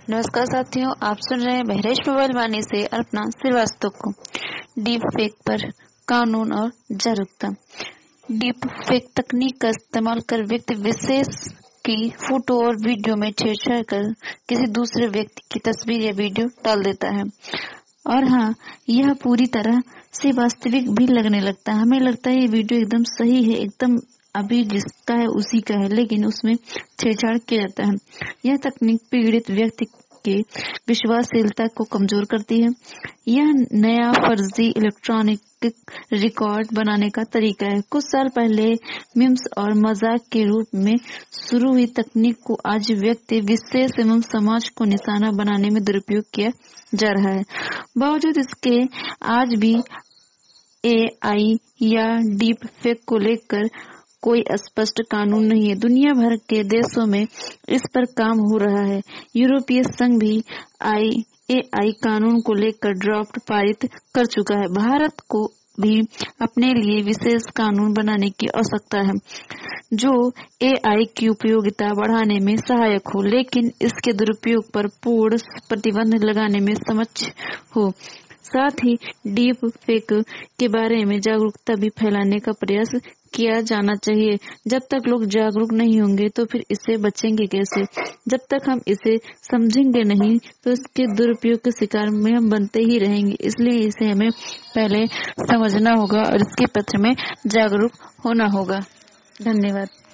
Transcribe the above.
नमस्कार साथियों, आप सुन रहे हैं बहरेज मोबाइल वाणी से अर्पणा श्रीवास्तव को। डीप फेक पर कानून और जागरूकता। डीप फेक तकनीक का इस्तेमाल कर व्यक्ति विशेष की फोटो और वीडियो में छेड़छाड़ कर किसी दूसरे व्यक्ति की तस्वीर या वीडियो डाल देता है। और हाँ, यह पूरी तरह से वास्तविक भी लगने लगता है। हमें लगता है ये वीडियो एकदम सही है, एकदम अभी जिसका है उसी का है, लेकिन उसमें छेड़छाड़ किया जाता है। यह तकनीक पीड़ित व्यक्ति के विश्वासशीलता को कमजोर करती है। यह नया फर्जी इलेक्ट्रॉनिक रिकॉर्ड बनाने का तरीका है। कुछ साल पहले मीम्स और मजाक के रूप में शुरू हुई तकनीक को आज व्यक्ति विशेष एवं समाज को निशाना बनाने में दुरुपयोग किया जा रहा है। बावजूद इसके आज भी AI या डीप फेक को लेकर कोई स्पष्ट कानून नहीं है। दुनिया भर के देशों में इस पर काम हो रहा है। यूरोपीय संघ भी AI कानून को लेकर ड्राफ्ट पारित कर चुका है। भारत को भी अपने लिए विशेष कानून बनाने की आवश्यकता है जो AI की उपयोगिता बढ़ाने में सहायक हो, लेकिन इसके दुरुपयोग पर पूर्ण प्रतिबंध लगाने में सक्षम हो। साथ ही डीप फेक के बारे में जागरूकता भी फैलाने का प्रयास किया जाना चाहिए। जब तक लोग जागरूक नहीं होंगे तो फिर इससे बचेंगे कैसे? जब तक हम इसे समझेंगे नहीं तो इसके दुरुपयोग के शिकार में हम बनते ही रहेंगे। इसलिए इसे हमें पहले समझना होगा और इसके पक्ष में जागरूक होना होगा। धन्यवाद।